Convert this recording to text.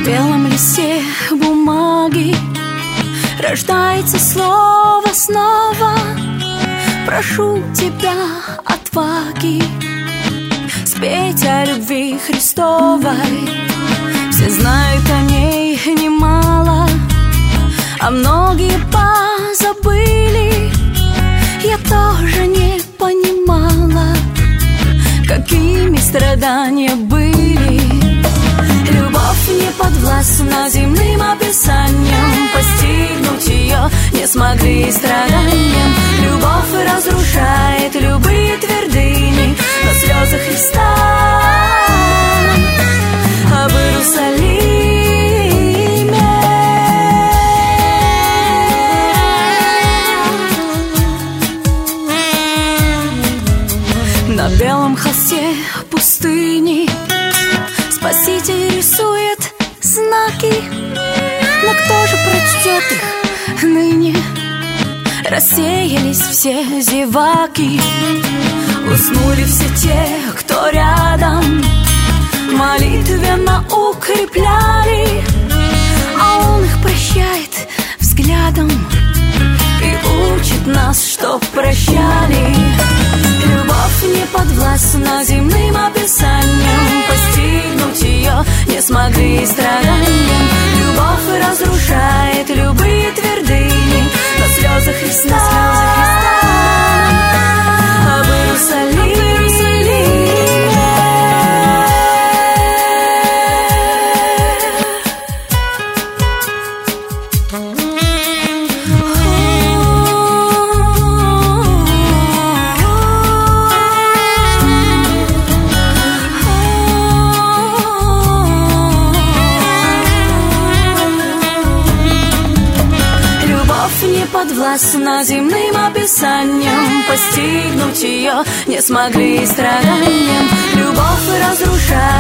белом листе бумаги рождается слово снова. Прошу тебя отваги спеть о любви Христовой. Все знают о ней немало, а многие позабыли. Я тоже не понимала, какими страдания были. Любовь не подвластна земным описаниям, постигнуть ее не смогли страданием. Любовь разрушает любые твердыни, но слезы Христа об Иерусалиме. На белом холсте пустыни Спаситель рисует знаки, но кто же прочтет их ныне? Рассеялись все зеваки, уснули все те, кто рядом, молитвенно укрепляли, а Он их прощает взглядом и учит нас, чтоб прощали. Любовь не подвластна земным описаниям, постигнуть ее не смогли страданием. Любовь разрушает любые твердыни, но слезы Христа об Иерусалиме. Подвластна земным описаниям, постигнуть ее не смогли страданием. Любовь разрушает